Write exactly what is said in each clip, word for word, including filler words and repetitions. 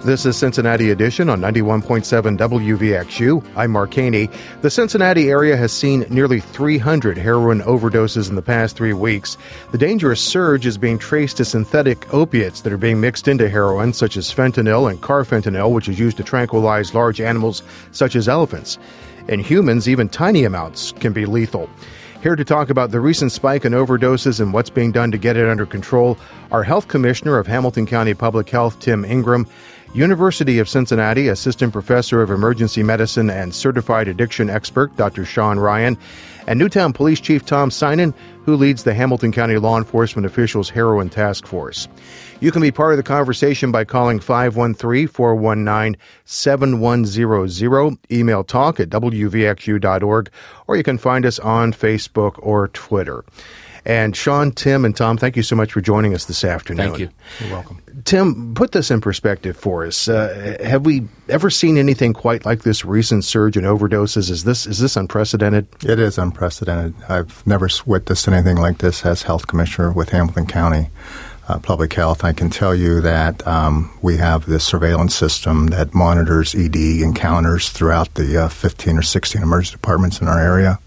This is Cincinnati Edition on ninety-one point seven W V X U. I'm Mark Haney. The Cincinnati area has seen nearly three hundred heroin overdoses in the past three weeks. The dangerous surge is being traced to synthetic opiates that are being mixed into heroin, such as fentanyl and carfentanil, which is used to tranquilize large animals such as elephants. In humans, even tiny amounts can be lethal. Here to talk about the recent spike in overdoses and what's being done to get it under control, our Health Commissioner of Hamilton County Public Health, Tim Ingram, University of Cincinnati Assistant Professor of Emergency Medicine and Certified Addiction Expert, Doctor Sean Ryan, and Newtown Police Chief Tom Synan, who leads the Hamilton County Law Enforcement Officials Heroin Task Force. You can be part of the conversation by calling five one three, four one nine, seven one zero zero, email talk at w v x u dot org, or you can find us on Facebook or Twitter. And Sean, Tim, and Tom, thank you so much for joining us this afternoon. Thank you. You're welcome. Tim, put this in perspective for us. Uh, have we ever seen anything quite like this recent surge in overdoses? Is this is this unprecedented? It is unprecedented. I've never witnessed anything like this as Health Commissioner with Hamilton County uh, Public Health. I can tell you that um, we have this surveillance system that monitors E D encounters throughout the uh, fifteen or sixteen emergency departments in our area.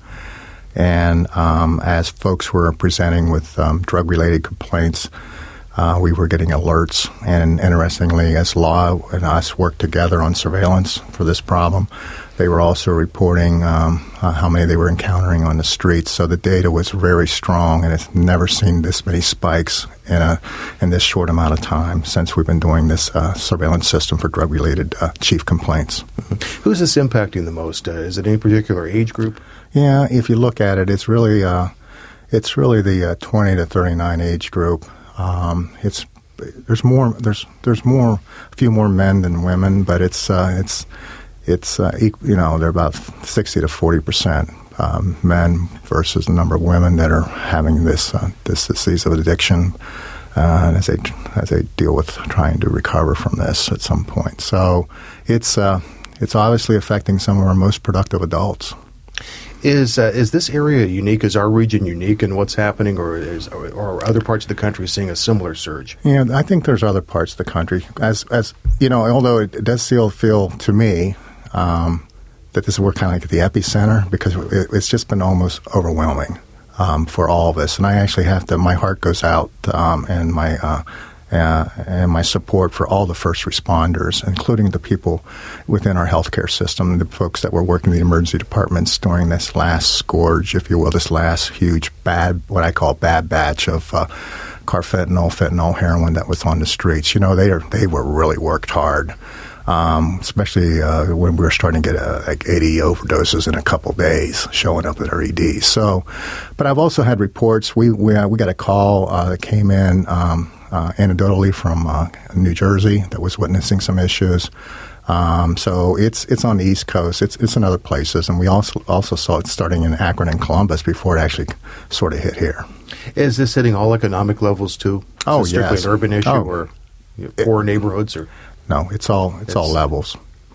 And um, as folks were presenting with um, drug-related complaints, uh, we were getting alerts. And interestingly, as law and us worked together on surveillance for this problem, they were also reporting um, uh, how many they were encountering on the streets. So the data was very strong, and it's never seen this many spikes in a in this short amount of time since we've been doing this uh, surveillance system for drug-related uh, chief complaints. Mm-hmm. Who's this impacting the most? Uh, is it any particular age group? Yeah, if you look at it, it's really uh, it's really the uh, twenty to thirty-nine age group. Um, it's there's more there's there's more a few more men than women, but it's uh, it's it's uh, you know they're about sixty to forty percent um, men versus the number of women that are having this uh, this disease of addiction, uh, as they as they deal with trying to recover from this at some point. So it's uh, it's obviously affecting some of our most productive adults. Is uh, is this area unique? Is our region unique in what's happening, or is or, or are other parts of the country seeing a similar surge? Yeah, I think there's other parts of the country. As as you know, although it does feel feel to me um, that this is we're kind of like at the epicenter, because it, it's just been almost overwhelming um, for all of us. And I actually have to. My heart goes out um, and my. Uh, Uh, and my support for all the first responders, including the people within our healthcare system, the folks that were working in the emergency departments during this last scourge, if you will, this last huge bad, what I call bad batch of uh, carfentanil, fentanyl, heroin that was on the streets. You know, they are they were really worked hard, um, especially uh, when we were starting to get uh, like eighty overdoses in a couple days showing up at our E Ds. So, but I've also had reports. We we uh, we got a call uh, that came in. Um, Uh, anecdotally from uh, New Jersey that was witnessing some issues. Um, so it's it's on the East Coast. It's it's in other places, and we also also saw it starting in Akron and Columbus before it actually sort of hit here. Is this hitting all economic levels too? Is oh, this strictly yes. an urban issue, oh. or you know, poor neighborhoods, or no? It's all it's, it's all levels.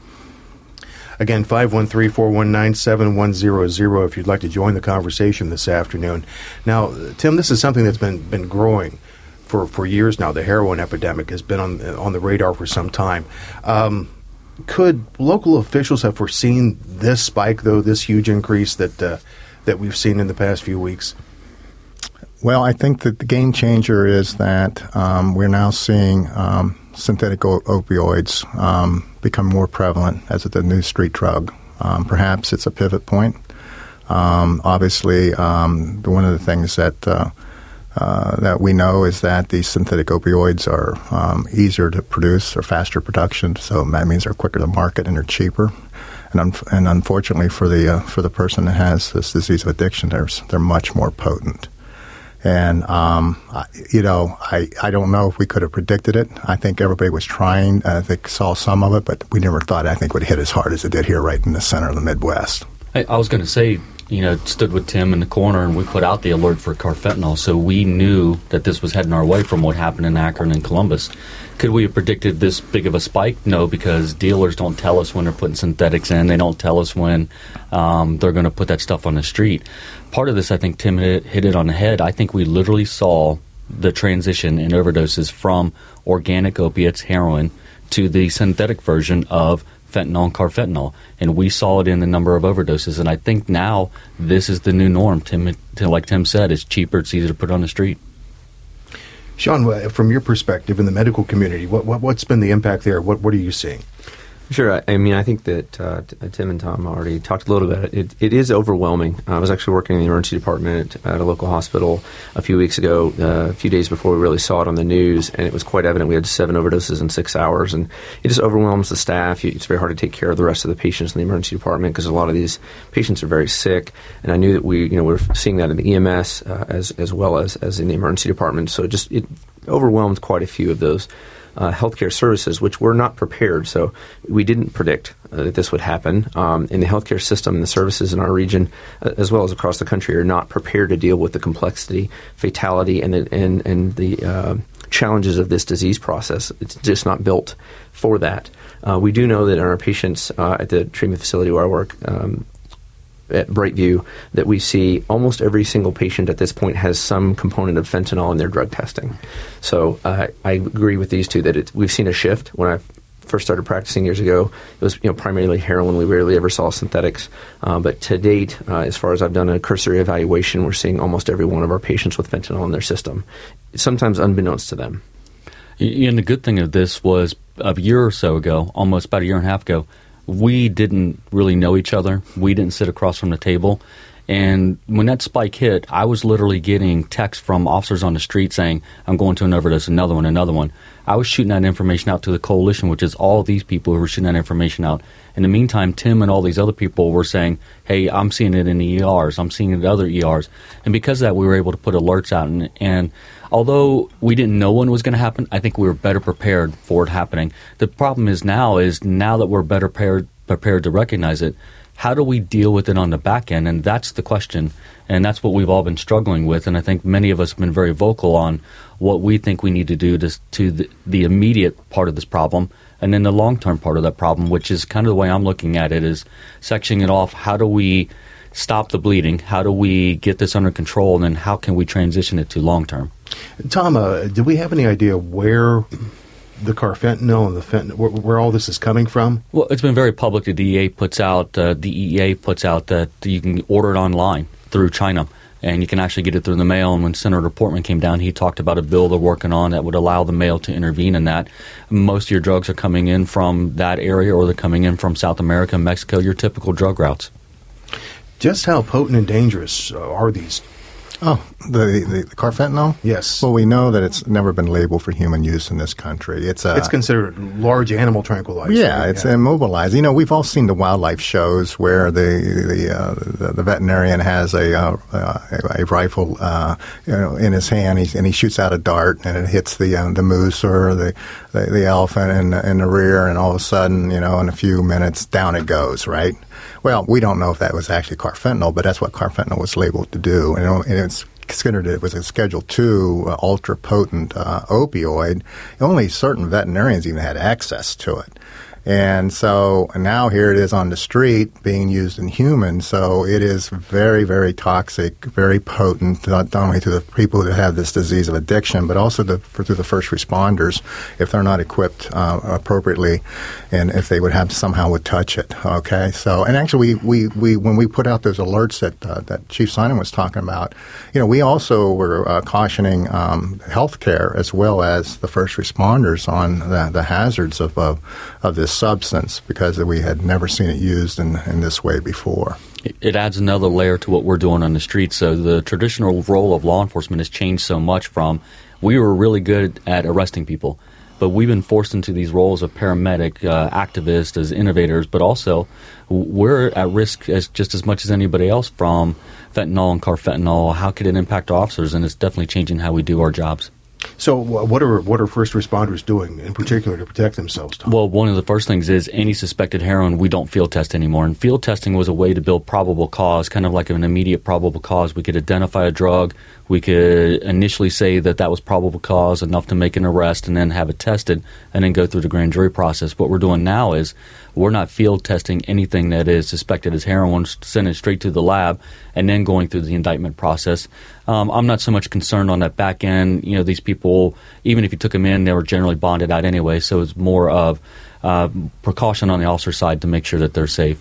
Again, five one three, four one nine, seven one zero zero if you'd like to join the conversation this afternoon. Now, Tim, this is something that's been been growing For, for years now. The heroin epidemic has been on on the radar for some time. Um, could local officials have foreseen this spike, though, this huge increase that uh, that we've seen in the past few weeks? Well, I think that the game changer is that um, we're now seeing um, synthetic o- opioids um, become more prevalent as a new street drug. Um, perhaps it's a pivot point. Um, obviously, um, one of the things that uh, Uh, that we know is that these synthetic opioids are um, easier to produce or faster production, so that means they're quicker to market and they're cheaper. And, un- and unfortunately for the uh, for the person that has this disease of addiction, they're, they're much more potent. And, um, I, you know, I, I don't know if we could have predicted it. I think everybody was trying. I think saw some of it, but we never thought, I think, would hit as hard as it did here right in the center of the Midwest. I, I was going to say, you know, stood with Tim in the corner, and we put out the alert for carfentanil, so we knew that this was heading our way from what happened in Akron and Columbus. Could we have predicted this big of a spike? No, because dealers don't tell us when they're putting synthetics in. They don't tell us when um, they're going to put that stuff on the street. Part of this, I think Tim hit, hit it on the head. I think we literally saw the transition in overdoses from organic opiates, heroin, to the synthetic version of fentanyl and carfentanil, and we saw it in the number of overdoses. And I think now this is the new norm. Tim, like Tim said, it's cheaper, it's easier to put on the street. Sean, from your perspective in the medical community, what, what what's been the impact there? What what are you seeing? Sure. I, I mean, I think that uh, t- Tim and Tom already talked a little bit about it. It, it is overwhelming. I was actually working in the emergency department at a local hospital a few weeks ago, uh, a few days before we really saw it on the news, and it was quite evident. We had seven overdoses in six hours, and it just overwhelms the staff. It's very hard to take care of the rest of the patients in the emergency department because a lot of these patients are very sick, and I knew that we, you know, we're seeing that in the E M S uh, as as well as, as in the emergency department. So it just it overwhelmed quite a few of those Uh, healthcare services, which were not prepared. So we didn't predict uh, that this would happen. Um, and the healthcare system and the services in our region, uh, as well as across the country, are not prepared to deal with the complexity, fatality, and the, and, and the uh, challenges of this disease process. It's just not built for that. Uh, we do know that in our patients uh, at the treatment facility where I work, um, at Brightview, that we see almost every single patient at this point has some component of fentanyl in their drug testing. So uh, I agree with these two that it, we've seen a shift. When I first started practicing years ago, it was you know primarily heroin. We rarely ever saw synthetics. Uh, but to date, uh, as far as I've done a cursory evaluation, we're seeing almost every one of our patients with fentanyl in their system, sometimes unbeknownst to them. And the good thing of this was a year or so ago, almost about a year and a half ago, we didn't really know each other. We didn't sit across from the table. And when that spike hit, I was literally getting texts from officers on the street saying, I'm going to an overdose, another one, another one. I was shooting that information out to the coalition, which is all these people who were shooting that information out. In the meantime, Tim and all these other people were saying, hey, I'm seeing it in the E Rs. I'm seeing it in other E Rs. And because of that, we were able to put alerts out. And, and although we didn't know when it was going to happen, I think we were better prepared for it happening. The problem is now is now that we're better prepared, prepared to recognize it, how do we deal with it on the back end? And that's the question. And that's what we've all been struggling with. And I think many of us have been very vocal on what we think we need to do to, to the, the immediate part of this problem and then the long-term part of that problem, which is kind of the way I'm looking at it, is sectioning it off. How do we stop the bleeding? How do we get this under control? And then how can we transition it to long-term? Tom, uh, do we have any idea where the carfentanil and the fentanyl, where, where all this is coming from? Well, it's been very public. The D E A puts out, uh, the E E A puts out that you can order it online through China, and you can actually get it through the mail. And when Senator Portman came down, he talked about a bill they're working on that would allow the mail to intervene in that. Most of your drugs are coming in from that area, or they're coming in from South America, Mexico, your typical drug routes. Just how potent and dangerous uh, are these? Oh, the, the the carfentanil? Yes. Well, we know that it's never been labeled for human use in this country. It's a, it's considered large animal tranquilizer. Yeah, right? it's yeah. immobilized. You know, we've all seen the wildlife shows where the the uh, the, the veterinarian has a uh, a, a rifle, uh, you know, in his hand, he's, and he shoots out a dart, and it hits the um, the moose or the the, the elephant in, in the rear, and all of a sudden, you know, in a few minutes, down it goes. Right. Well, we don't know if that was actually carfentanil, but that's what carfentanil was labeled to do, and it's considered it was a Schedule two uh, ultra-potent uh, opioid. Only certain veterinarians even had access to it. And so and now here it is on the street being used in humans. So it is very, very toxic, very potent, not only to the people that have this disease of addiction, but also the, for, to the first responders if they're not equipped uh, appropriately and if they would have somehow would touch it. Okay, so and actually we, we, we when we put out those alerts that uh, that Chief Simon was talking about, you know, we also were uh, cautioning um, healthcare as well as the first responders on the, the hazards of uh, of this substance because we had never seen it used in, in this way before. It adds another layer to what we're doing on the streets. So the traditional role of law enforcement has changed so much from we were really good at arresting people, but we've been forced into these roles of paramedic, uh, activists, as innovators, but also we're at risk as just as much as anybody else from fentanyl and carfentanil. How could it impact officers? And it's definitely changing how we do our jobs. So what are what are first responders doing in particular to protect themselves, Tom? Well, one of the first things is any suspected heroin, we don't field test anymore. And field testing was a way to build probable cause, kind of like an immediate probable cause. We could identify a drug. We could initially say that that was probable cause, enough to make an arrest, and then have it tested, and then go through the grand jury process. What we're doing now is we're not field testing anything that is suspected as heroin, sending it straight to the lab, and then going through the indictment process. Um, I'm not so much concerned on that back end. You know, these people people, even if you took them in, they were generally bonded out anyway. So it's more of uh, precaution on the officer side to make sure that they're safe.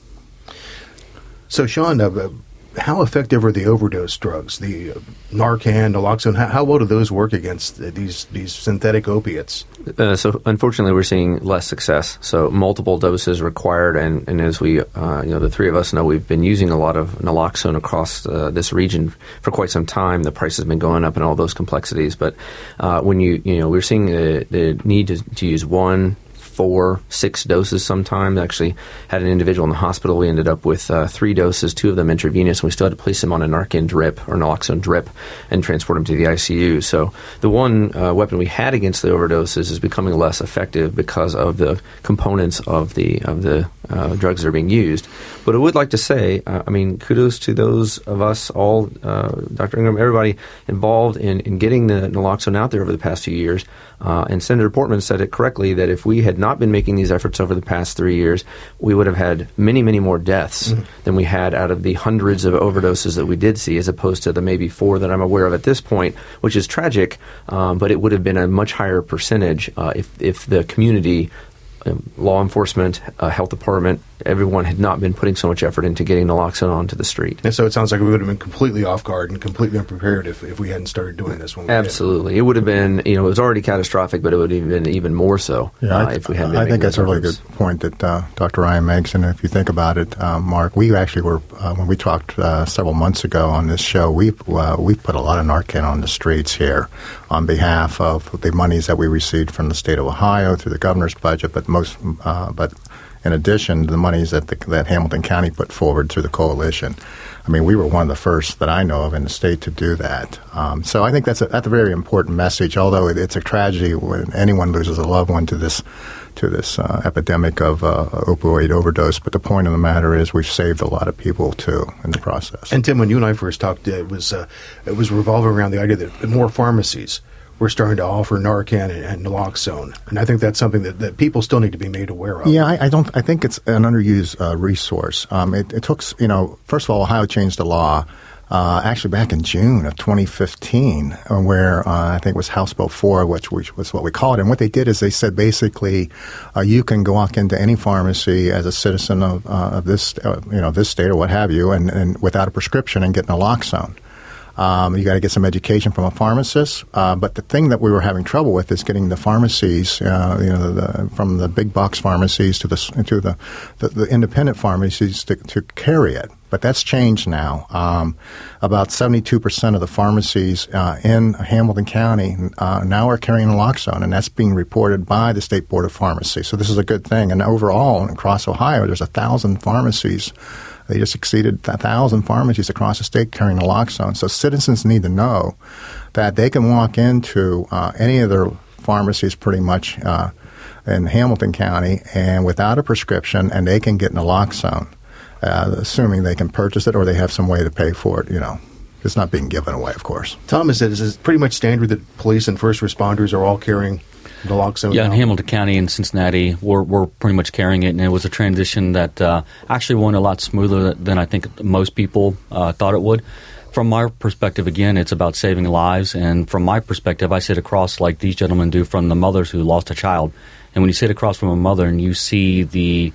So, Sean, uh, how effective are the overdose drugs, the uh, Narcan, naloxone? How, how well do those work against uh, these these synthetic opiates? Uh, so, unfortunately, we're seeing less success. So, multiple doses required, and, and as we, uh, you know, the three of us know, we've been using a lot of naloxone across uh, this region for quite some time. The price has been going up and all those complexities. But uh, when you, you know, we're seeing the, the need to, to use one, four, six doses sometimes. Actually had an individual in the hospital. We ended up with uh, three doses, two of them intravenous, and we still had to place him on a Narcan drip or naloxone drip and transport him to the I C U. So the one uh, weapon we had against the overdoses is becoming less effective because of the components of the of the uh, drugs that are being used. But I would like to say, uh, I mean, kudos to those of us all, uh, Doctor Ingram, everybody involved in, in getting the naloxone out there over the past few years. Uh, and Senator Portman said it correctly that if we had not been making these efforts over the past three years, we would have had many, many more deaths mm-hmm. than we had out of the hundreds of overdoses that we did see, as opposed to the maybe four that I'm aware of at this point, which is tragic, um, but it would have been a much higher percentage uh, if, if the community, um, law enforcement, uh, health department, everyone had not been putting so much effort into getting naloxone onto the street. And so it sounds like we would have been completely off guard and completely unprepared if, if we hadn't started doing this when we Absolutely. did. It would have been, you know, it was already catastrophic, but it would have been even more so yeah, uh, I, if we hadn't been I think making that's a really efforts. good point that uh, Doctor Ryan makes. And if you think about it, um, Mark, we actually were, uh, when we talked uh, several months ago on this show, we uh, we put a lot of Narcan on the streets here on behalf of the monies that we received from the state of Ohio through the governor's budget, but most, uh, but in addition to the monies that the, that Hamilton County put forward through the coalition. I mean, we were one of the first that I know of in the state to do that. Um, so I think that's a, that's a very important message, although it, it's a tragedy when anyone loses a loved one to this to this uh, epidemic of uh, opioid overdose. But the point of the matter is we've saved a lot of people, too, in the process. And, Tim, when you and I first talked, it was, uh, it was revolving around the idea that more pharmacies we're starting to offer Narcan and, and naloxone, and I think that's something that, that people still need to be made aware of. Yeah, I, I don't. I think it's an underused uh, resource. Um, it, it took, you know, first of all, Ohio changed the law uh, actually back in June of twenty fifteen, where uh, I think it was House Bill four, which, which was what we call it. And what they did is they said basically, uh, you can go walk into any pharmacy as a citizen of, uh, of this, uh, you know, this state or what have you, and, and without a prescription and get naloxone. Um, you got to get some education from a pharmacist, uh, but the thing that we were having trouble with is getting the pharmacies, uh, you know, the, from the big box pharmacies to the to the, the, the independent pharmacies to, to carry it. But that's changed now. Um, about seventy-two percent of the pharmacies uh, in Hamilton County uh, now are carrying naloxone, and that's being reported by the State Board of Pharmacy. So this is a good thing. And overall, across Ohio, there's a thousand pharmacies. They just exceeded one thousand pharmacies across the state carrying naloxone. So citizens need to know that they can walk into uh, any of their pharmacies pretty much uh, in Hamilton County and without a prescription, and they can get naloxone, uh, assuming they can purchase it or they have some way to pay for it, you know. It's not being given away, of course. Tom, is it, is it pretty much standard that police and first responders are all carrying naloxone? Yeah, now? in Hamilton County and Cincinnati, we're, we're pretty much carrying it, and it was a transition that uh, actually went a lot smoother than I think most people uh, thought it would. From my perspective, again, it's about saving lives, and from my perspective, I sit across like these gentlemen do from the mothers who lost a child. And when you sit across from a mother and you see the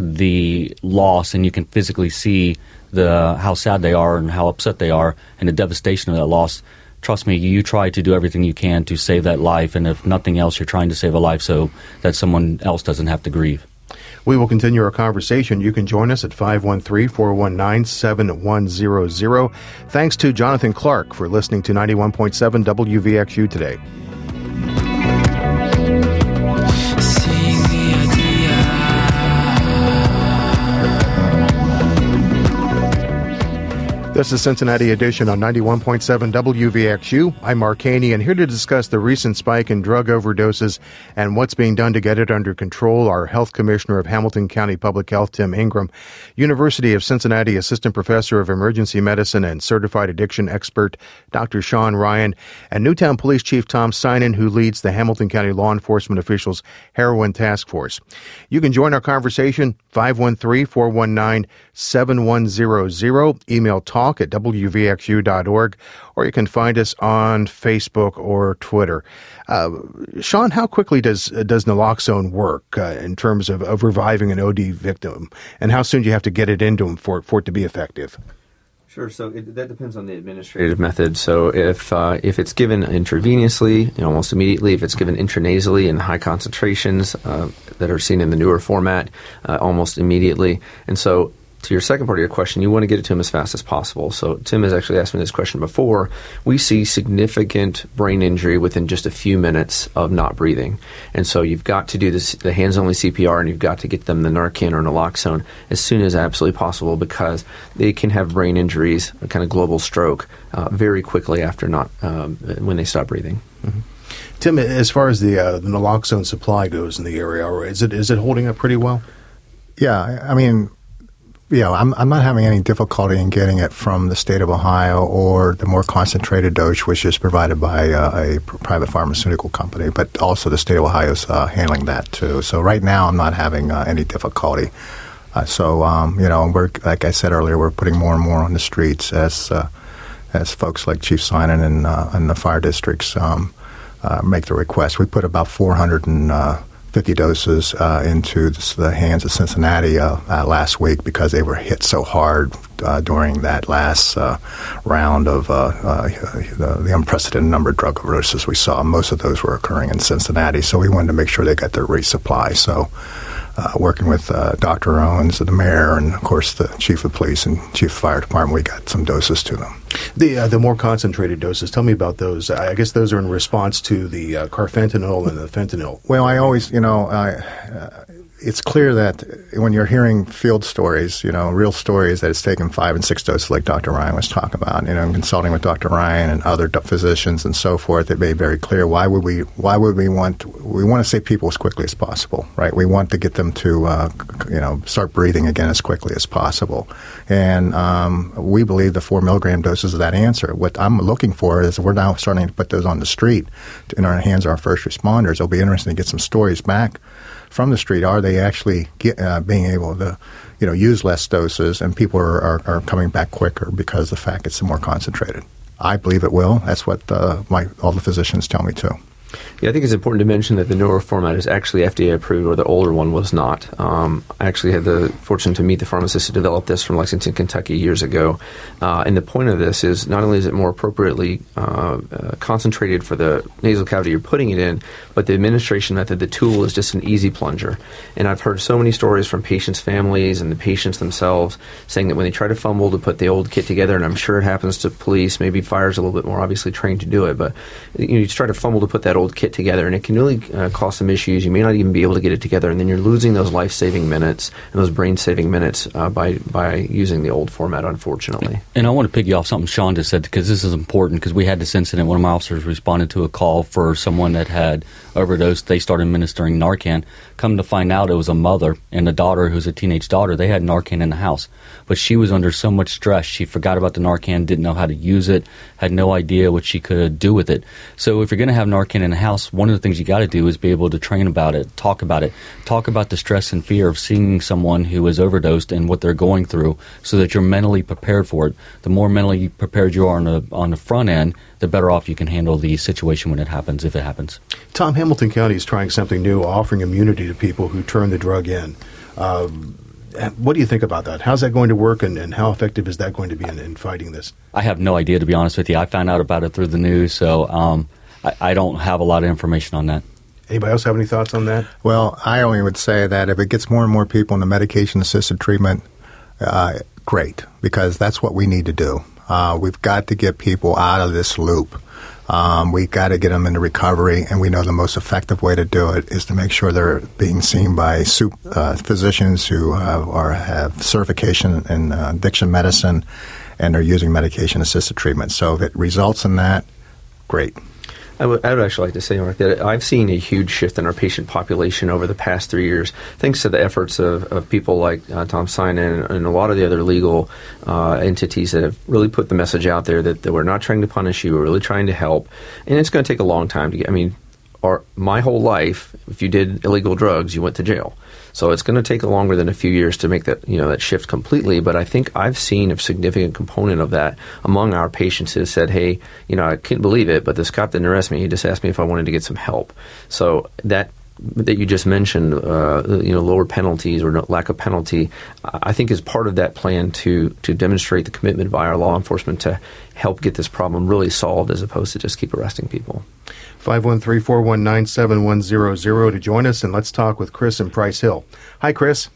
the loss, and you can physically see the how sad they are and how upset they are and the devastation of that loss, trust me, you try to do everything you can to save that life, and if nothing else, you're trying to save a life so that someone else doesn't have to grieve. We will continue our conversation. You can join us at five one three, four one nine, seven one zero zero. Thanks to Jonathan Clark for listening to ninety-one point seven W V X U today. This is Cincinnati Edition on ninety-one point seven W V X U. I'm Mark Haney, and here to discuss the recent spike in drug overdoses and what's being done to get it under control, our Health Commissioner of Hamilton County Public Health, Tim Ingram, University of Cincinnati Assistant Professor of Emergency Medicine and Certified Addiction Expert, Doctor Sean Ryan, and Newtown Police Chief Tom Synan, who leads the Hamilton County Law Enforcement Officials Heroin Task Force. You can join our conversation, five one three, four one nine, seven one zero zero. Email talk at w v x u dot org, or you can find us on Facebook or Twitter. Uh, Sean, how quickly does does naloxone work uh, in terms of, of reviving an O D victim, and how soon do you have to get it into them for, for it to be effective? Sure. So it, that depends on the administrative method. So if uh, if it's given intravenously, you know, almost immediately. If it's given intranasally in high concentrations uh, that are seen in the newer format, uh, almost immediately. And so, to your second part of your question, you want to get it to him as fast as possible. So Tim has actually asked me this question before. We see significant brain injury within just a few minutes of not breathing. And so you've got to do this, the hands-only C P R, and you've got to get them the Narcan or naloxone as soon as absolutely possible, because they can have brain injuries, a kind of global stroke, uh, very quickly after not um, when they stop breathing. Mm-hmm. Tim, as far as the, uh, the naloxone supply goes in the area, is it is it holding up pretty well? Yeah, I mean, yeah, I'm, I'm not having any difficulty in getting it from the state of Ohio or the more concentrated dose, which is provided by uh, a private pharmaceutical company, but also the state of Ohio is uh, handling that too. So right now I'm not having uh, any difficulty. Uh, so, um, you know, we're, like I said earlier, we're putting more and more on the streets as uh, as folks like Chief Synan and, uh, and the fire districts um, uh, make the request. We put about four hundred fifty doses uh, into the hands of Cincinnati uh, uh, last week because they were hit so hard uh, during that last uh, round of uh, uh, the, the unprecedented number of drug overdoses we saw. Most of those were occurring in Cincinnati, so we wanted to make sure they got their resupply. So uh, working with uh, Doctor Owens, the mayor, and, of course, the chief of police and chief of fire department, we got some doses to them. The uh, the more concentrated doses, tell me about those. I guess those are in response to the uh, carfentanil and the fentanyl. Well, I always, you know, I, uh, it's clear that when you're hearing field stories, you know, real stories, that it's taken five and six doses like Doctor Ryan was talking about. You know, consulting with Doctor Ryan and other physicians and so forth, it made very clear why would we why would we want we want to save people as quickly as possible, right? We want to get them to uh, you know start breathing again as quickly as possible, and um, we believe the four milligram doses of that answer. What I'm looking for is we're now starting to put those on the street in our hands of our first responders. It'll be interesting to get some stories back from the street. Are they actually get, uh, being able to, you know, use less doses, and people are, are, are coming back quicker because the fact it's more concentrated? I believe it will. That's what uh, my all the physicians tell me too. Yeah, I think it's important to mention that the newer format is actually F D A approved, where the older one was not. Um, I actually had the fortune to meet the pharmacist who developed this from Lexington, Kentucky years ago. Uh, and the point of this is not only is it more appropriately uh, uh, concentrated for the nasal cavity you're putting it in, but the administration method, the tool, is just an easy plunger. And I've heard so many stories from patients' families and the patients themselves saying that when they try to fumble to put the old kit together, and I'm sure it happens to police, maybe fire's a little bit more obviously trained to do it, but you know, you try to fumble to put that old kit together, and it can really uh, cause some issues. You may not even be able to get it together, and then you're losing those life-saving minutes and those brain-saving minutes uh, by by using the old format, unfortunately. And I want to piggy off something Sean just said, because this is important, because we had this incident. One of my officers responded to a call for someone that had overdosed. They started administering Narcan. Come to find out, it was a mother and a daughter who's a teenage daughter. They had Narcan in the house, but she was under so much stress. She forgot about the Narcan, didn't know how to use it, had no idea what she could do with it. So if you're going to have Narcan in the house, one of the things you got to do is be able to train about it, talk about it, talk about the stress and fear of seeing someone who is overdosed and what they're going through, so that you're mentally prepared for it. The more mentally prepared you are on the on the front end, the better off you can handle the situation when it happens, if it happens. Tom, Hamilton County is trying something new, offering immunity to people who turn the drug in. Um, what do you think about that? How's that going to work, and, and how effective is that going to be in, in fighting this? I have no idea, to be honest with you. I found out about it through the news, so um, I, I don't have a lot of information on that. Anybody else have any thoughts on that? Well, I only would say that if it gets more and more people into medication-assisted treatment, uh, great, because that's what we need to do. Uh, we've got to get people out of this loop. Um, we've got to get them into recovery, and we know the most effective way to do it is to make sure they're being seen by sup- uh, physicians who uh, are, have certification in uh, addiction medicine, and are using medication-assisted treatment. So if it results in that, great. I would, I would actually like to say, Mark, that I've seen a huge shift in our patient population over the past three years, thanks to the efforts of, of people like uh, Tom Synan and, and a lot of the other legal uh, entities that have really put the message out there that, that we're not trying to punish you, we're really trying to help. And it's going to take a long time to get, I mean, our, my whole life, if you did illegal drugs, you went to jail. So it's going to take longer than a few years to make that, you know, that shift completely. But I think I've seen a significant component of that among our patients who said, hey, you know, I couldn't believe it, but this cop didn't arrest me. He just asked me if I wanted to get some help. So that that you just mentioned, uh, you know, lower penalties or no, lack of penalty, I think is part of that plan to to demonstrate the commitment by our law enforcement to help get this problem really solved as opposed to just keep arresting people. five one three, four one nine, seven one zero zero to join us, and let's talk with Chris in Price Hill. Hi, Chris.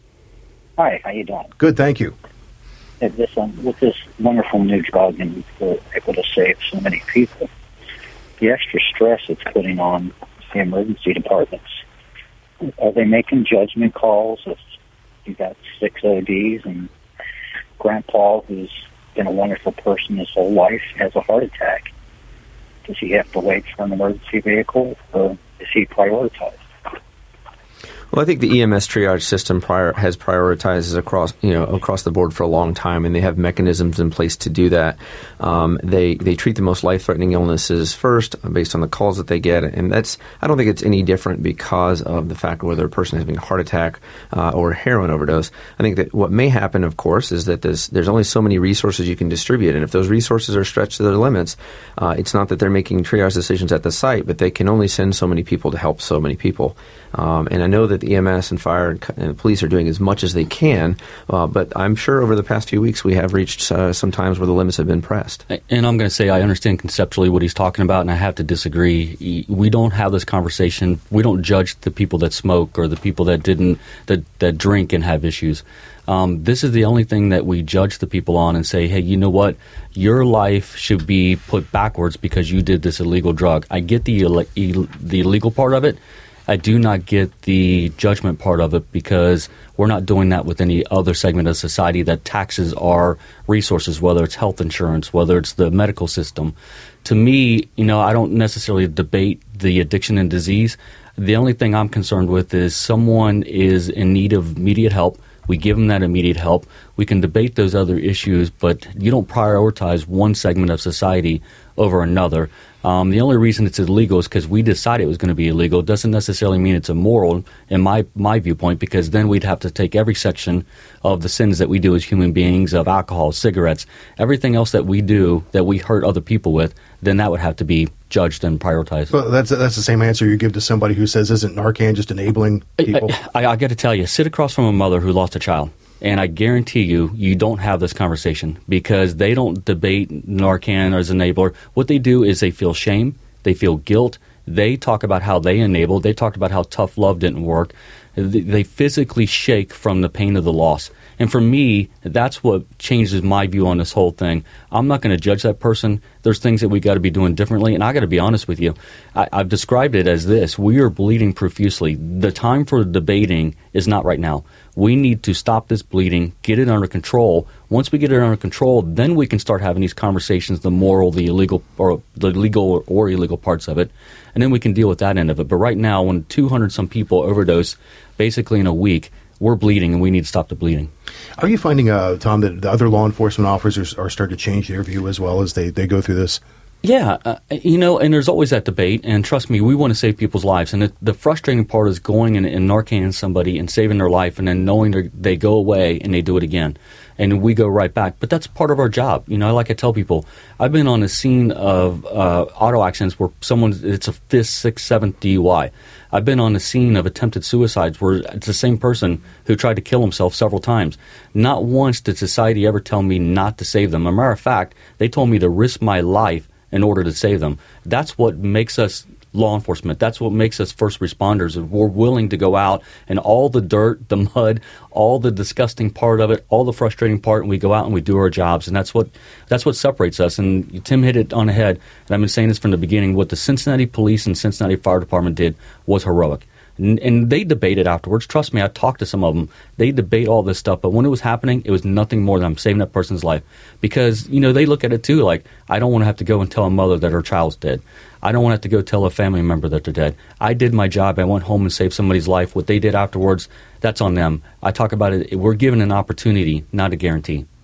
Hi, how you doing? Good, thank you. With this, um, with this wonderful new drug and we're able to save so many people, the extra stress it's putting on the emergency departments, are they making judgment calls if you got six O Ds and Grandpa, who's been a wonderful person his whole life, has a heart attack? Does he have to wait for an emergency vehicle, or is he prioritized? Well, I think the E M S triage system prior, has prioritized across, you know, across the board for a long time, and they have mechanisms in place to do that. Um, they they treat the most life-threatening illnesses first, based on the calls that they get, and that's I don't think it's any different because of the fact of whether a person is having a heart attack uh, or a heroin overdose. I think that what may happen, of course, is that there's there's only so many resources you can distribute, and if those resources are stretched to their limits, uh, it's not that they're making triage decisions at the site, but they can only send so many people to help so many people. Um, and I know that the E M S and fire and, and police are doing as much as they can, uh, but I'm sure over the past few weeks we have reached uh, some times where the limits have been pressed. And I'm going to say I understand conceptually what he's talking about, and I have to disagree. We don't have this conversation. We don't judge the people that smoke or the people that didn't that, that drink and have issues. Um, this is the only thing that we judge the people on and say, hey, you know what? Your life should be put backwards because you did this illegal drug. I get the Ill- Ill- the illegal part of it. I do not get the judgment part of it because we're not doing that with any other segment of society that taxes our resources, whether it's health insurance, whether it's the medical system. To me, you know, I don't necessarily debate the addiction and disease. The only thing I'm concerned with is someone is in need of immediate help. We give them that immediate help. We can debate those other issues, but you don't prioritize one segment of society over another. Um, the only reason it's illegal is because we decided it was going to be illegal. It doesn't necessarily mean it's immoral in my, my viewpoint, because then we'd have to take every section of the sins that we do as human beings, of alcohol, cigarettes, everything else that we do that we hurt other people with, then that would have to be judged and prioritized. Well, that's that's the same answer you give to somebody who says, isn't Narcan just enabling people? I, I, I got to tell you, sit across from a mother who lost a child, and I guarantee you, you don't have this conversation because they don't debate Narcan as an enabler. What they do is they feel shame, they feel guilt, they talk about how they enabled, they talked about how tough love didn't work. They physically shake from the pain of the loss. And for me, that's what changes my view on this whole thing. I'm not going to judge that person. There's things that we got to be doing differently. And I got to be honest with you. I, I've described it as this. We are bleeding profusely. The time for debating is not right now. We need to stop this bleeding, get it under control. Once we get it under control, then we can start having these conversations, the moral, the illegal, or the legal or illegal parts of it. And then we can deal with that end of it. But right now, when two hundred some people overdose basically in a week, we're bleeding, and we need to stop the bleeding. Are you finding, uh, Tom, that the other law enforcement officers are starting to change their view as well as they, they go through this? Yeah, uh, you know, and there's always that debate, and trust me, we want to save people's lives. And it, the frustrating part is going and, and Narcan somebody and saving their life and then knowing they go away and they do it again. And we go right back. But that's part of our job. You know, like I tell people, I've been on a scene of uh, auto accidents where someone, it's a fifth, sixth, seventh D U I. I've been on the scene of attempted suicides where it's the same person who tried to kill himself several times. Not once did society ever tell me not to save them. As a matter of fact, they told me to risk my life in order to save them. That's what makes us law enforcement. That's what makes us first responders. We're willing to go out and all the dirt, the mud, all the disgusting part of it, all the frustrating part, and we go out and we do our jobs. And that's what that's what separates us. And Tim hit it on the head. And I've been saying this from the beginning. What the Cincinnati Police and Cincinnati Fire Department did was heroic. And, and they debated afterwards. Trust me, I talked to some of them. They debate all this stuff. But when it was happening, it was nothing more than I'm saving that person's life. Because, you know, they look at it too like, I don't want to have to go and tell a mother that her child's dead. I don't want to have to go tell a family member that they're dead. I did my job. I went home and saved somebody's life. What they did afterwards, that's on them. I talk about it. We're given an opportunity, not a guarantee.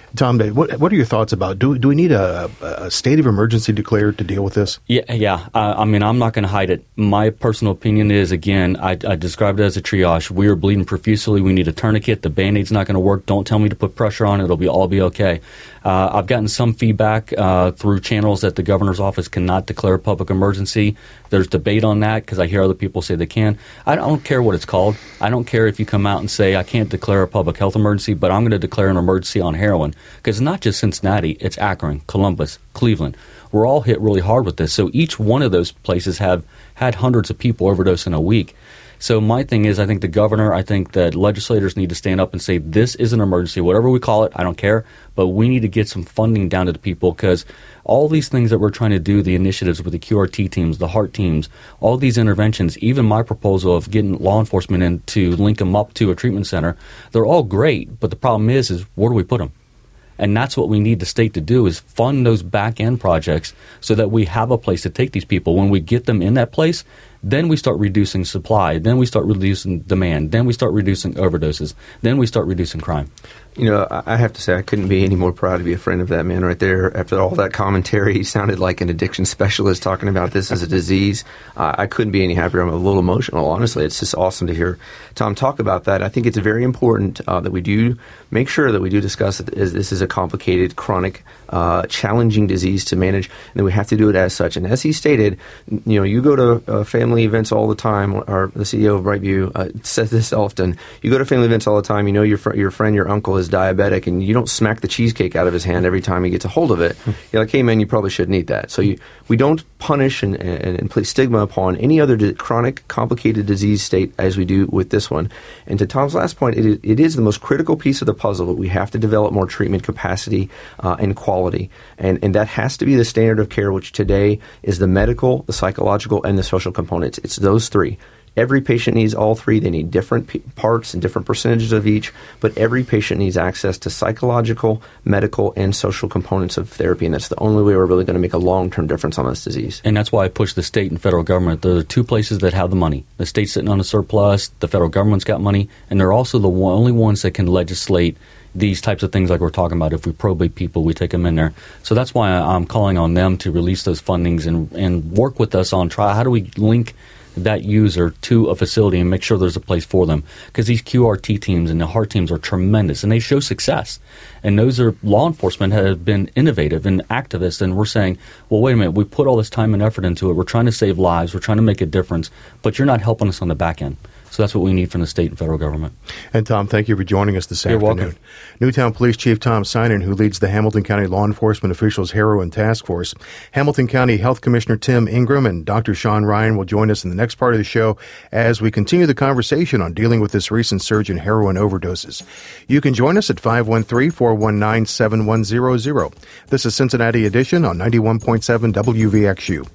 Tom, what what are your thoughts about do do we need a, a state of emergency declared to deal with this? Yeah, yeah. Uh, I mean, I'm not going to hide it. My personal opinion is, again, I, I described it as a triage. We are bleeding profusely. We need a tourniquet. The Band-Aid's not going to work. Don't tell me to put pressure on it. It'll be all be okay. Uh, I've gotten some feedback uh, through channels that the governor's office cannot declare a public emergency. There's debate on that because I hear other people say they can. I don't care what it's called. I don't care if you come out and say I can't declare a public health emergency, but I'm going to declare an emergency on heroin. Because it's not just Cincinnati, it's Akron, Columbus, Cleveland. We're all hit really hard with this. So each one of those places have had hundreds of people overdose in a week. So my thing is, I think the governor, I think that legislators need to stand up and say, this is an emergency, whatever we call it, I don't care, but we need to get some funding down to the people because all these things that we're trying to do, the initiatives with the Q R T teams, the HEART teams, all these interventions, even my proposal of getting law enforcement in to link them up to a treatment center, they're all great, but the problem is, is where do we put them? And that's what we need the state to do is fund those back-end projects so that we have a place to take these people. When we get them in that place, then we start reducing supply. Then we start reducing demand. Then we start reducing overdoses. Then we start reducing crime. You know, I have to say I couldn't be any more proud to be a friend of that man right there. After all that commentary, he sounded like an addiction specialist talking about this as a disease. Uh, I couldn't be any happier. I'm a little emotional, honestly. It's just awesome to hear Tom talk about that. I think it's very important uh, that we do make sure that we do discuss that this is a complicated, chronic, uh, challenging disease to manage, and that we have to do it as such. And as he stated, you know, you go to uh, family events all the time, or the C E O of Brightview uh, says this often, you go to family events all the time, you know your, fr- your friend, your uncle is diabetic, and you don't smack the cheesecake out of his hand every time he gets a hold of it. You're like, hey, man, you probably shouldn't eat that. So you, we don't punish and, and, and place stigma upon any other di- chronic, complicated disease state as we do with this one. And to Tom's last point, it is, it is the most critical piece of the puzzle that we have to develop more treatment capacity uh, and quality. And, and that has to be the standard of care, which today is the medical, the psychological, and the social components. It's those three. Every patient needs all three. They need different p- parts and different percentages of each, but every patient needs access to psychological, medical, and social components of therapy, and that's the only way we're really going to make a long-term difference on this disease. And that's why I push the state and federal government. They're the two places that have the money. The state's sitting on a surplus, the federal government's got money, and they're also the one, only ones that can legislate these types of things like we're talking about. If we probate people, we take them in there. So that's why I'm calling on them to release those fundings and, and work with us on try how do we link that user to a facility and make sure there's a place for them. Because these Q R T teams and the HEART teams are tremendous, and they show success. And those are law enforcement have been innovative and activists, and we're saying, well, wait a minute, we put all this time and effort into it. We're trying to save lives. We're trying to make a difference, but you're not helping us on the back end. So that's what we need from the state and federal government. And Tom, thank you for joining us this You're afternoon. welcome. Newtown Police Chief Tom Synan, who leads the Hamilton County Law Enforcement Officials Heroin Task Force. Hamilton County Health Commissioner Tim Ingram and Doctor Sean Ryan will join us in the next part of the show as we continue the conversation on dealing with this recent surge in heroin overdoses. You can join us at five one three, four one nine, seven one zero zero. This is Cincinnati Edition on ninety-one point seven W V X U.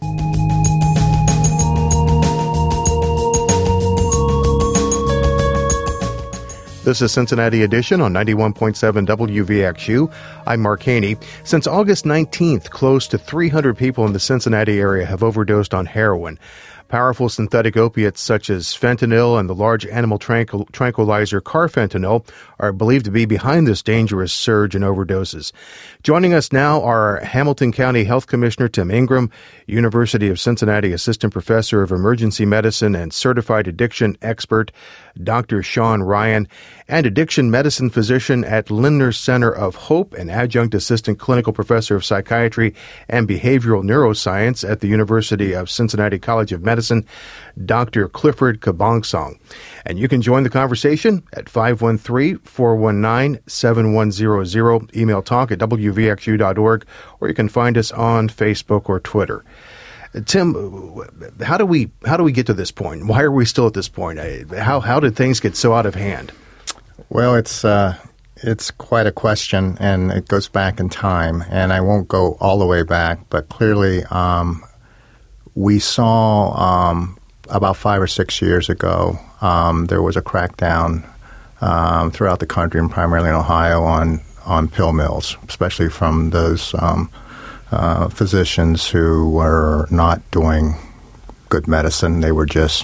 This is Cincinnati Edition on ninety-one point seven W V X U. I'm Mark Haney. Since August nineteenth, close to three hundred people in the Cincinnati area have overdosed on heroin. Powerful synthetic opiates such as fentanyl and the large animal tranquil- tranquilizer carfentanil are believed to be behind this dangerous surge in overdoses. Joining us now are Hamilton County Health Commissioner Tim Ingram, University of Cincinnati Assistant Professor of Emergency Medicine and Certified Addiction Expert Doctor Sean Ryan, and Addiction Medicine Physician at Lindner Center of Hope and Adjunct Assistant Clinical Professor of Psychiatry and Behavioral Neuroscience at the University of Cincinnati College of Medicine, Doctor Clifford Kabongsong. And you can join the conversation at five one three, four one nine, seven one zero zero, email talk at w v x u dot org, or you can find us on Facebook or Twitter. Tim, how do we how do we get to this point? Why are we still at this point? How how did things get so out of hand? Well, it's uh, it's quite a question, and it goes back in time. And I won't go all the way back, but clearly um, we saw um, about five or six years ago um, there was a crackdown um, throughout the country, and primarily in Ohio, on on pill mills, especially from those Um, Uh, physicians who were not doing good medicine. They were just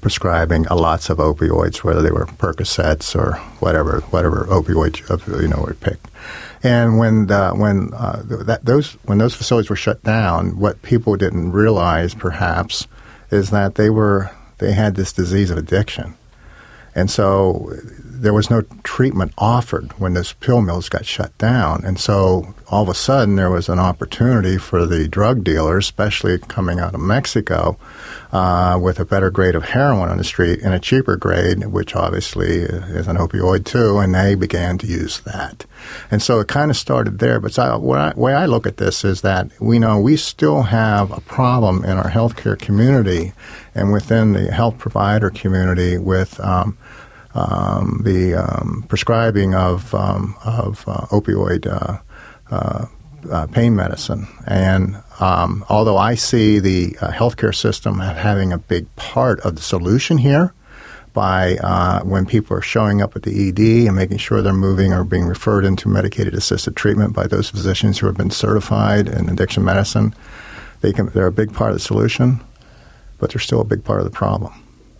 prescribing uh, lots of opioids, whether they were Percocets or whatever whatever opioid you know were picked. And when the, when uh, that, those when those facilities were shut down, what people didn't realize perhaps is that they were they had this disease of addiction, and so there was no treatment offered when those pill mills got shut down. And so all of a sudden there was an opportunity for the drug dealers, especially coming out of Mexico, uh, with a better grade of heroin on the street and a cheaper grade, which obviously is an opioid too, and they began to use that. And so it kind of started there. But so what I, the way I look at this is that we know we still have a problem in our healthcare community and within the health provider community with um, Um, the um, prescribing of um, of uh, opioid uh, uh, uh, pain medicine, and um, although I see the uh, healthcare system having a big part of the solution here, by uh, when people are showing up at the E D and making sure they're moving or being referred into medicated assisted treatment by those physicians who have been certified in addiction medicine, they can they're a big part of the solution, but they're still a big part of the problem.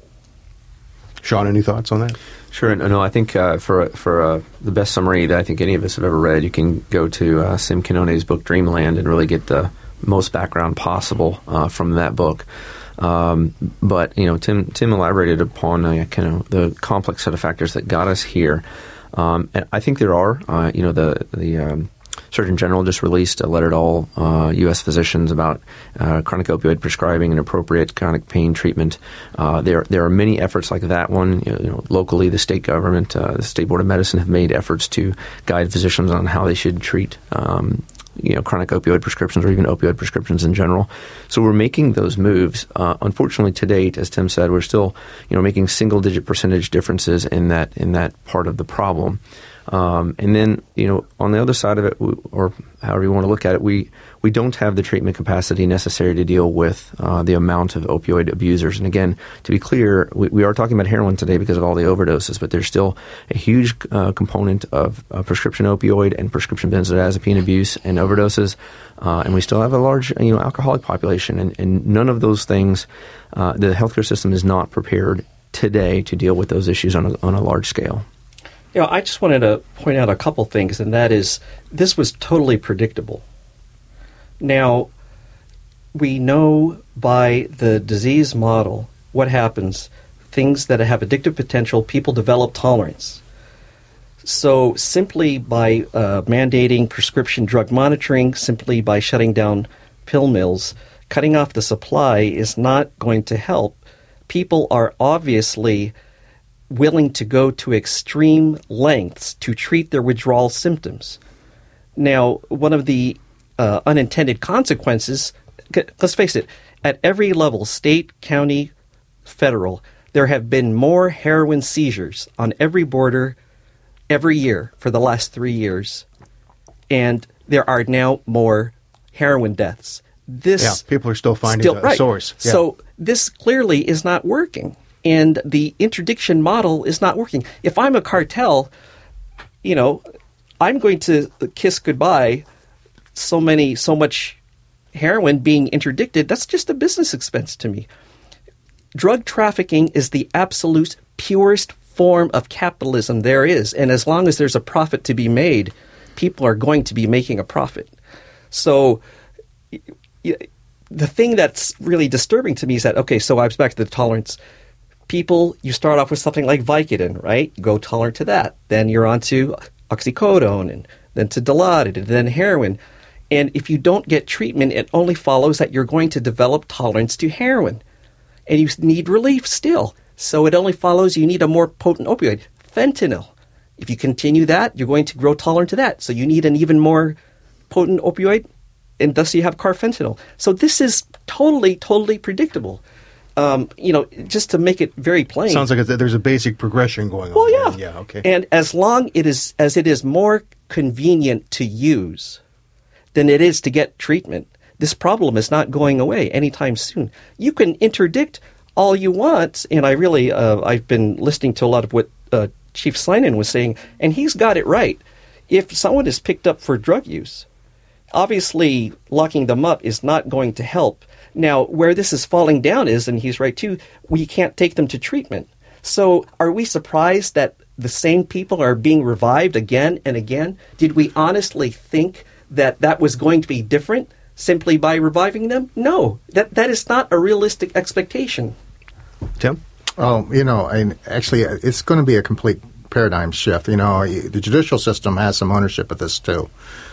Sean, any thoughts on that? Sure. No, I think uh, for for uh, the best summary that I think any of us have ever read, you can go to uh, Sim Quinones' book Dreamland and really get the most background possible uh, from that book. Um, but you know, Tim Tim elaborated upon uh, kind of the complex set of factors that got us here. Um, and I think there are, uh, you know, the the um, Surgeon General just released a letter to all uh, U S physicians about uh, chronic opioid prescribing and appropriate chronic pain treatment. Uh, there, there are many efforts like that one. You know, you know, locally, the state government, uh, the State Board of Medicine, have made efforts to guide physicians on how they should treat, um, you know, chronic opioid prescriptions or even opioid prescriptions in general. So we're making those moves. Uh, unfortunately, to date, as Tim said, we're still, you know, making single-digit percentage differences in that in that part of the problem. Um, and then, you know, on the other side of it, we, or however you want to look at it, we, we don't have the treatment capacity necessary to deal with uh, the amount of opioid abusers. And again, to be clear, we, we are talking about heroin today because of all the overdoses, but there's still a huge uh, component of uh, prescription opioid and prescription benzodiazepine abuse and overdoses. Uh, and we still have a large, you know, alcoholic population. And, and none of those things, uh, the healthcare system is not prepared today to deal with those issues on a, on a large scale. You know, I just wanted to point out a couple things, and that is this was totally predictable. Now, we know by the disease model what happens. Things that have addictive potential, people develop tolerance. So simply by uh, mandating prescription drug monitoring, simply by shutting down pill mills, cutting off the supply is not going to help. People are obviously willing to go to extreme lengths to treat their withdrawal symptoms. Now, one of the uh, unintended consequences, let's face it, at every level, state, county, federal, there have been more heroin seizures on every border every year for the last three years. And there are now more heroin deaths. This yeah, people are still finding still, the right. source. Yeah. So this clearly is not working. And the interdiction model is not working. If I'm a cartel, you know, I'm going to kiss goodbye so many, so much heroin being interdicted. That's just a business expense to me. Drug trafficking is the absolute purest form of capitalism there is. And as long as there's a profit to be made, people are going to be making a profit. So the thing that's really disturbing to me is that, okay, so I was back to the tolerance. People, you start off with something like Vicodin, right? You go tolerant to that. Then you're on to oxycodone, and then to Dilaudid, and then heroin. And if you don't get treatment, it only follows that you're going to develop tolerance to heroin. And you need relief still. So it only follows you need a more potent opioid, fentanyl. If you continue that, you're going to grow tolerant to that. So you need an even more potent opioid, and thus you have carfentanil. So this is totally, totally predictable. Um, you know, just to make it very plain. Sounds like there's a basic progression going on. Well, yeah. Yeah, okay. And as long it is as it is more convenient to use than it is to get treatment, this problem is not going away anytime soon. You can interdict all you want, and I really, uh, I've been listening to a lot of what uh, Chief Slinan was saying, and he's got it right. If someone is picked up for drug use, obviously locking them up is not going to help. Now, where this is falling down is, and he's right too, we can't take them to treatment. So are we surprised that the same people are being revived again and again? Did we honestly think that that was going to be different simply by reviving them? No, that that is not a realistic expectation. Tim? Oh, you know, and actually, it's going to be a complete paradigm shift. You know, the judicial system has some ownership of this too.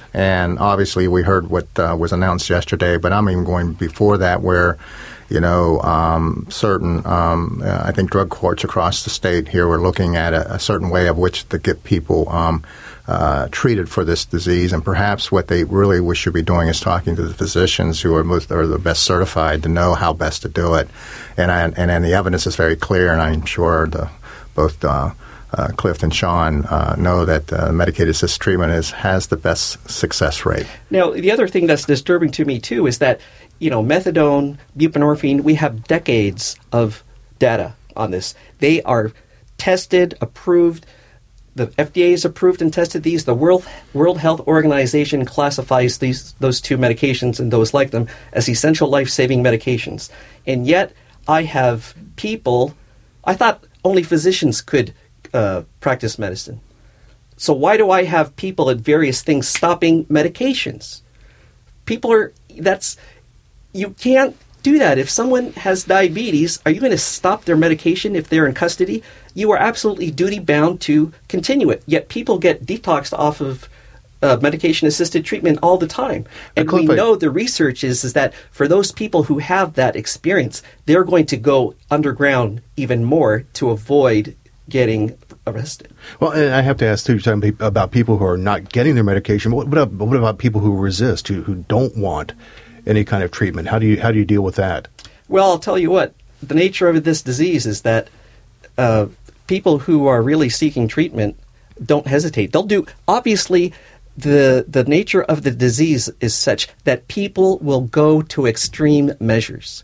And obviously, we heard what uh, was announced yesterday, but I'm even going before that where, you know, um, certain, um, uh, I think drug courts across the state here were looking at a, a certain way of which to get people um, uh, treated for this disease. And perhaps what they really we should be doing is talking to the physicians who are, most, are the best certified to know how best to do it. And, I, and, and the evidence is very clear, and I'm sure the both uh, Uh, Cliff and Sean uh, know that uh, medicated assisted treatment is has the best success rate. Now, the other thing that's disturbing to me, too, is that, you know, methadone, buprenorphine, we have decades of data on this. They are tested, approved. The F D A has approved and tested these. The World World Health Organization classifies these those two medications and those like them as essential life-saving medications. And yet, I have people, I thought only physicians could Uh, practice medicine. So why do I have people at various things stopping medications? People are, that's, you can't do that. If someone has diabetes, are you going to stop their medication if they're in custody? You are absolutely duty-bound to continue it. Yet people get detoxed off of uh, medication-assisted treatment all the time. And we know the research is, is that for those people who have that experience, they're going to go underground even more to avoid getting arrested. Well, and I have to ask, too, some people, about people who are not getting their medication. What, what, about, what about people who resist, who, who don't want any kind of treatment? How do you how do you deal with that? Well, I'll tell you what. The nature of this disease is that uh, people who are really seeking treatment don't hesitate. They'll do, obviously, the the nature of the disease is such that people will go to extreme measures.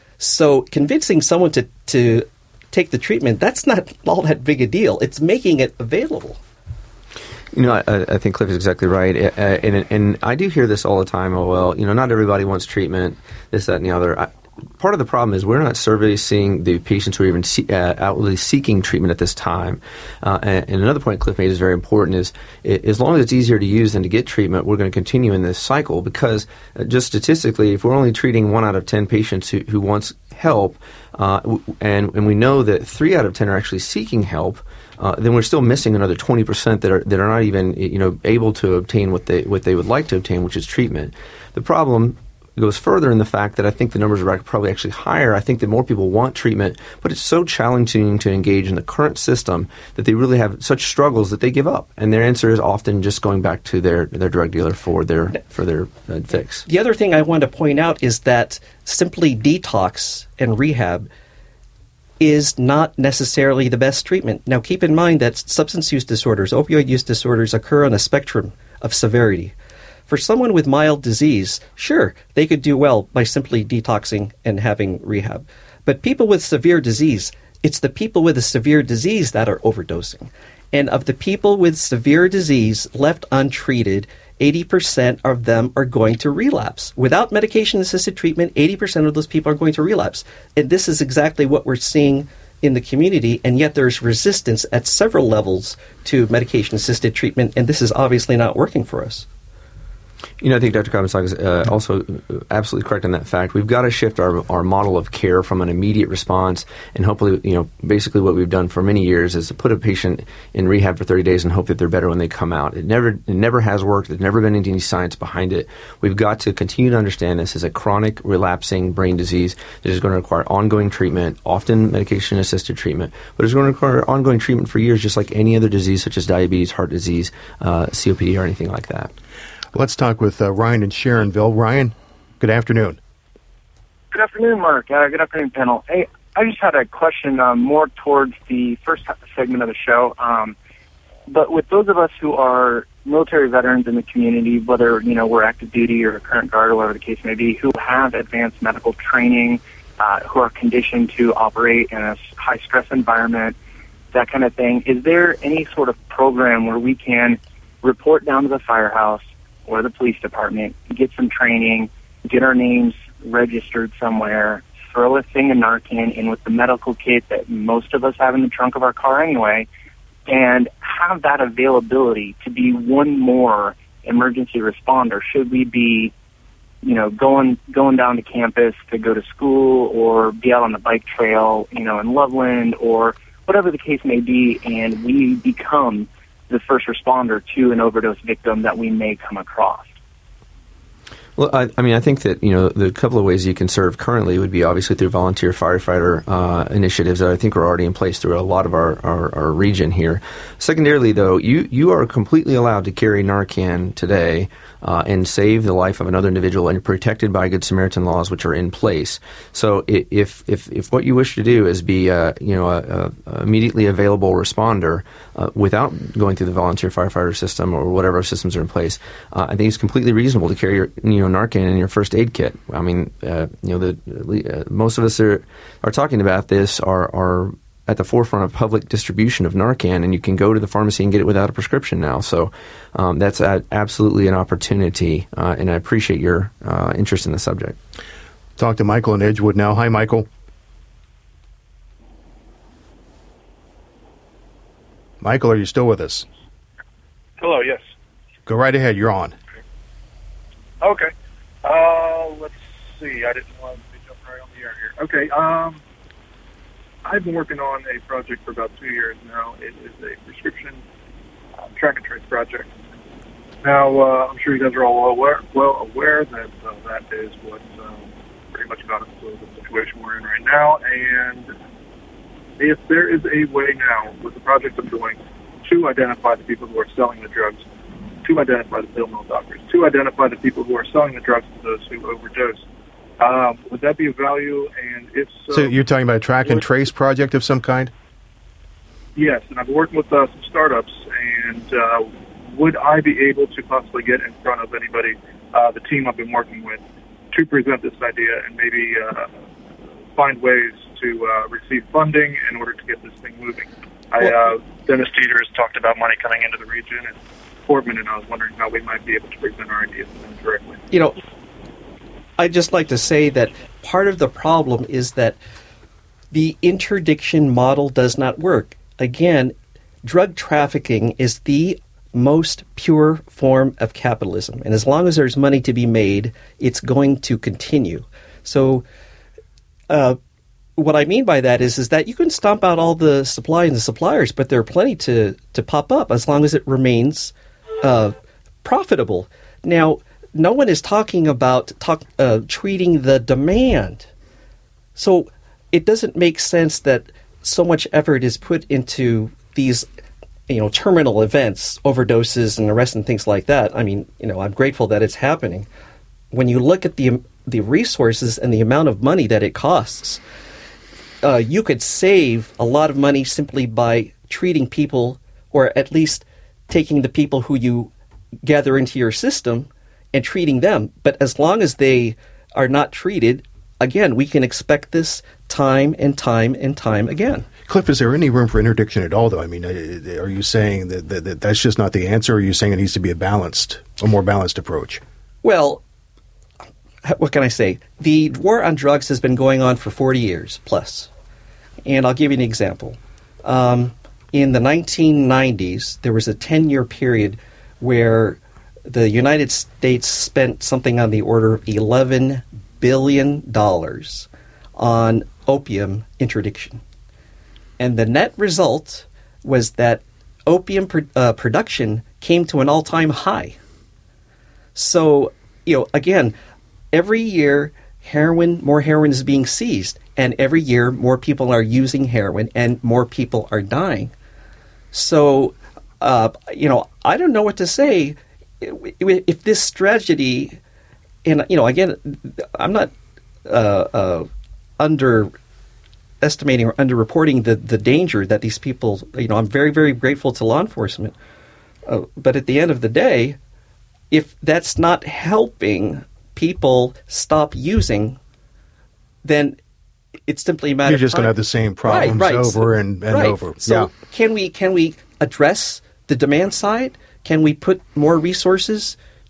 So convincing someone to, to take the treatment, that's not all that big a deal. It's making it available. You know, I, I think Cliff is exactly right. Uh, and, and I do hear this all the time. Oh, well, you know, not everybody wants treatment, this, that, and the other. I, part of the problem is we're not servicing the patients who are even see, uh, outwardly seeking treatment at this time. Uh, and, and another point Cliff made is very important is it, as long as it's easier to use than to get treatment, we're going to continue in this cycle because uh, just statistically, if we're only treating one out of ten patients who, who wants help, uh, and, and we know that three out of ten are actually seeking help, uh, then we're still missing another twenty percent that are that are not even you know able to obtain what they what they would like to obtain, which is treatment. The problem goes further in the fact that I think the numbers are probably actually higher. I think that more people want treatment, but it's so challenging to engage in the current system that they really have such struggles that they give up. And their answer is often just going back to their, their drug dealer for their for their uh, fix. The other thing I want to point out is that simply detox and rehab is not necessarily the best treatment. Now, keep in mind that substance use disorders, opioid use disorders, occur on a spectrum of severity. For someone with mild disease, sure, they could do well by simply detoxing and having rehab. But people with severe disease, it's the people with a severe disease that are overdosing. And of the people with severe disease left untreated, eighty percent of them are going to relapse. Without medication-assisted treatment, eighty percent of those people are going to relapse. And this is exactly what we're seeing in the community, and yet there's resistance at several levels to medication-assisted treatment, and this is obviously not working for us. You know, I think Doctor Kabasak is uh, also absolutely correct on that fact. We've got to shift our our model of care from an immediate response, and hopefully, you know, basically what we've done for many years is to put a patient in rehab for thirty days and hope that they're better when they come out. It never it never has worked. There's never been any science behind it. We've got to continue to understand this is a chronic, relapsing brain disease that is going to require ongoing treatment, often medication-assisted treatment, but it's going to require ongoing treatment for years, just like any other disease such as diabetes, heart disease, uh, C O P D, or anything like that. Let's talk with uh, Ryan in Sharonville. Ryan, good afternoon. Good afternoon, Mark. Uh, good afternoon, panel. Hey, I just had a question um, more towards the first segment of the show. Um, but with those of us who are military veterans in the community, whether you know we're active duty or current guard or whatever the case may be, who have advanced medical training, uh, who are conditioned to operate in a high-stress environment, that kind of thing, is there any sort of program where we can report down to the firehouse or the police department, get some training, get our names registered somewhere, throw a thing of Narcan in with the medical kit that most of us have in the trunk of our car anyway, and have that availability to be one more emergency responder should we be, you know, going going down to campus to go to school or be out on the bike trail, you know, in Loveland or whatever the case may be, and we become the first responder to an overdose victim that we may come across. Well, I, I mean, I think that, you know, the couple of ways you can serve currently would be obviously through volunteer firefighter uh, initiatives that I think are already in place through a lot of our, our, our region here. Secondarily, though, you, you are completely allowed to carry Narcan today uh, and save the life of another individual, and you're protected by Good Samaritan laws, which are in place. So if if, if what you wish to do is be, uh, you know, a, a immediately available responder uh, without going through the volunteer firefighter system or whatever systems are in place, uh, I think it's completely reasonable to carry your, you know, Narcan in your first aid kit. I mean, uh, you know, the uh, most of us are are talking about this are are at the forefront of public distribution of Narcan, and you can go to the pharmacy and get it without a prescription now. So um, that's a, absolutely an opportunity, uh, and I appreciate your uh, interest in the subject. Talk to Michael in Edgewood now. Hi, Michael. Michael, are you still with us? Hello, yes. Go right ahead. You're on. Okay. Uh, let's see. I didn't want to jump right on the air here. Okay. Um, I've been working on a project for about two years now. It is a prescription um, track and trace project. Now, uh, I'm sure you guys are all aware, well aware that uh, that is what um, pretty much got us to the situation we're in right now. And if there is a way now with the project I'm doing to identify the people who are selling the drugs, to identify the pill mill doctors, to identify the people who are selling the drugs to those who overdose, Um, would that be of value? And if so... So you're talking about a track and trace project of some kind? Yes, and I've been working with uh, some startups, and uh, would I be able to possibly get in front of anybody, uh, the team I've been working with, to present this idea and maybe uh, find ways to uh, receive funding in order to get this thing moving? I, uh, Dennis Teeter has talked about money coming into the region, and Portman, and I was wondering how we might be able to present our ideas to them directly. You know, I'd just like to say that part of the problem is that the interdiction model does not work. Again, drug trafficking is the most pure form of capitalism. And as long as there's money to be made, it's going to continue. So uh, what I mean by that is, is that you can stomp out all the supply and the suppliers, but there are plenty to, to pop up as long as it remains uh, profitable. Now, no one is talking about talk, uh, treating the demand. So it doesn't make sense that so much effort is put into these, you know, terminal events, overdoses and arrests and things like that. I mean, you know, I'm grateful that it's happening. When you look at the the resources and the amount of money that it costs, uh, you could save a lot of money simply by treating people, or at least taking the people who you gather into your system and treating them. But as long as they are not treated, again, we can expect this time and time and time again. Cliff, is there any room for interdiction at all, though? I mean, are you saying that, that, that that's just not the answer, or are you saying it needs to be a balanced, a more balanced approach? Well, what can I say? The war on drugs has been going on for forty years plus. And I'll give you an example. Um, in the nineteen nineties, there was a ten-year period where the United States spent something on the order of eleven billion dollars on opium interdiction. And the net result was that opium pro- uh, production came to an all-time high. So, you know, again, every year heroin, more heroin is being seized, and every year more people are using heroin and more people are dying. So, uh, you know, I don't know what to say. If this tragedy, and, you know, again, I'm not uh, uh, underestimating or underreporting the, the danger that these people, you know, I'm very, very grateful to law enforcement. Uh, but at the end of the day, if that's not helping people stop using, then it's simply a matter You're of just time. going to have the same problems right, right. over and, and right. over. So yeah. can we can we address the demand side? Can we put more resources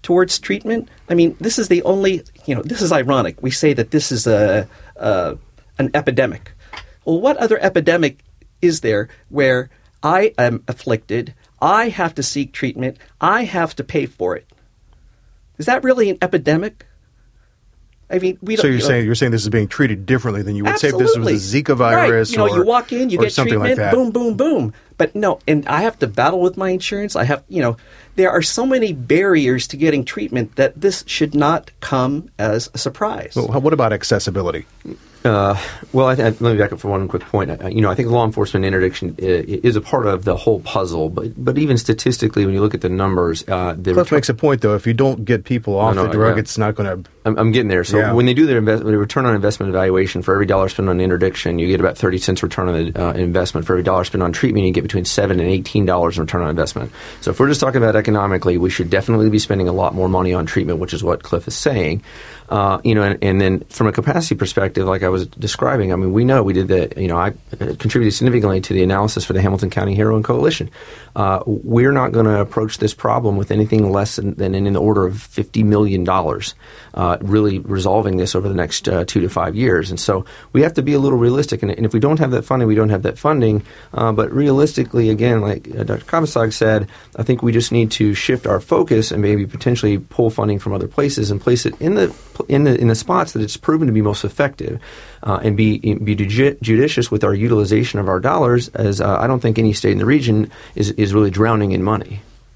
towards treatment. I mean, this is the only, you know, this is ironic. We say that this is a, a an epidemic. Well, what other epidemic is there where I am afflicted, I have to seek treatment, I have to pay for it? Is that really an epidemic? I mean, we don't. So you're you know, saying you're saying this is being treated differently than you would absolutely. say if this was the Zika virus, right. You know, or you walk in, you or get something treatment, like that. boom, boom, boom. But no, and I have to battle with my insurance. I have, you know, there are so many barriers to getting treatment that this should not come as a surprise. Well, what about accessibility? Uh, well, I th- let me back up for one quick point. Uh, you know, I think law enforcement interdiction uh, is a part of the whole puzzle, but but even statistically, when you look at the numbers, uh, the Cliff return- makes a point though. If you don't get people off No, no, the drug, yeah. it's not going to. I'm, I'm getting there. So Yeah. when they do their invest- the return on investment evaluation, for every dollar spent on interdiction, you get about thirty cents return on the uh, investment. For every dollar spent on treatment, you get between seven and eighteen dollars in return on investment. So if we're just talking about economically, we should definitely be spending a lot more money on treatment, which is what Cliff is saying. Uh, you know, and, and then from a capacity perspective, like I was describing, I mean, we know we did the, you know, I contributed significantly to the analysis for the Hamilton County Heroin Coalition. Uh, we're not going to approach this problem with anything less than, than in the order of fifty million dollars, uh, really resolving this over the next uh, two to five years. And so we have to be a little realistic. And, and if we don't have that funding, we don't have that funding. Uh, but realistically, again, like uh, Doctor Kavasag said, I think we just need to shift our focus and maybe potentially pull funding from other places and place it in the in the in the spots that it's proven to be most effective, uh, and be be ju- judicious with our utilization of our dollars. As uh, I don't think any state in the region is is really drowning in money.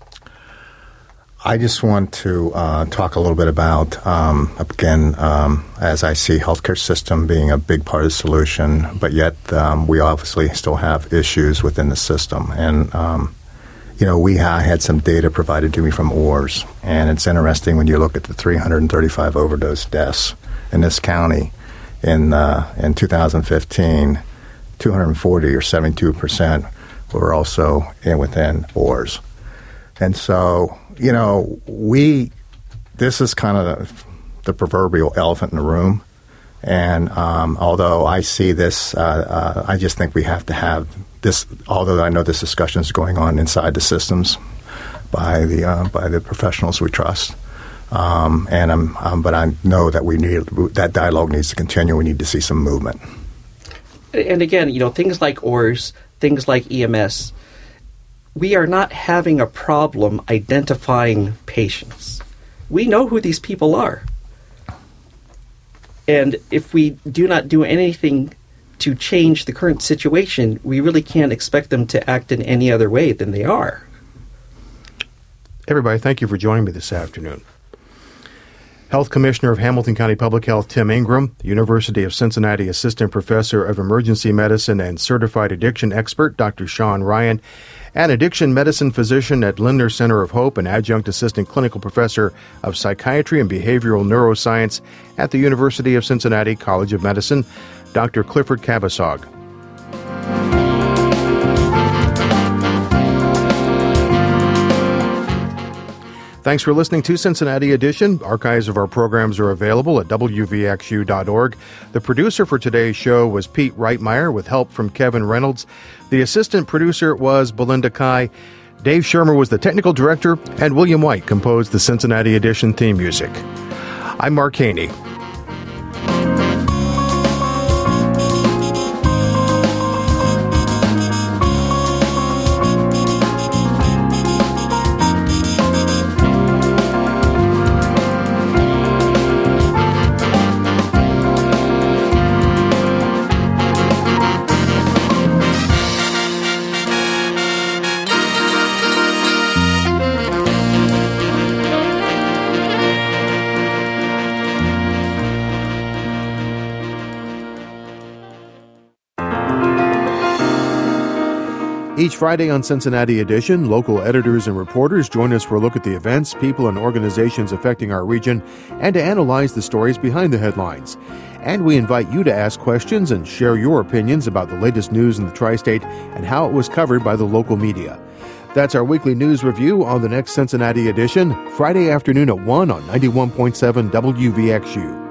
I just want to uh, talk a little bit about, um, again, um, as I see healthcare system being a big part of the solution, but yet um, we obviously still have issues within the system. And, um, you know, we ha- had some data provided to me from O A R S, and it's interesting when you look at the three hundred thirty-five overdose deaths in this county in, uh, in two thousand fifteen, two hundred forty or seventy-two percent were also in within O A R S. And so, you know, we, this is kind of the, the proverbial elephant in the room. And um, although I see this, uh, uh, I just think we have to have this, although I know this discussion is going on inside the systems by the uh, by the professionals we trust. Um, and I'm, um, but I know that we need, that dialogue needs to continue. We need to see some movement. And again, you know, things like O A R S, things like E M S, we are not having a problem identifying patients. We know who these people are. And if we do not do anything to change the current situation, we really can't expect them to act in any other way than they are. Everybody, thank you for joining me this afternoon. Health Commissioner of Hamilton County Public Health Tim Ingram, University of Cincinnati Assistant Professor of Emergency Medicine and Certified Addiction Expert Doctor Sean Ryan, and Addiction Medicine Physician at Lindner Center of Hope and Adjunct Assistant Clinical Professor of Psychiatry and Behavioral Neuroscience at the University of Cincinnati College of Medicine, Doctor Clifford Kavasag. Thanks for listening to Cincinnati Edition. Archives of our programs are available at W V X U dot org. The producer for today's show was Pete Reitmeyer with help from Kevin Reynolds. The assistant producer was Belinda Kai. Dave Shermer was the technical director, and William White composed the Cincinnati Edition theme music. I'm Mark Haney. Each Friday on Cincinnati Edition, local editors and reporters join us for a look at the events, people, and organizations affecting our region and to analyze the stories behind the headlines. And we invite you to ask questions and share your opinions about the latest news in the tri-state and how it was covered by the local media. That's our weekly news review on the next Cincinnati Edition, Friday afternoon at one on ninety-one point seven W V X U.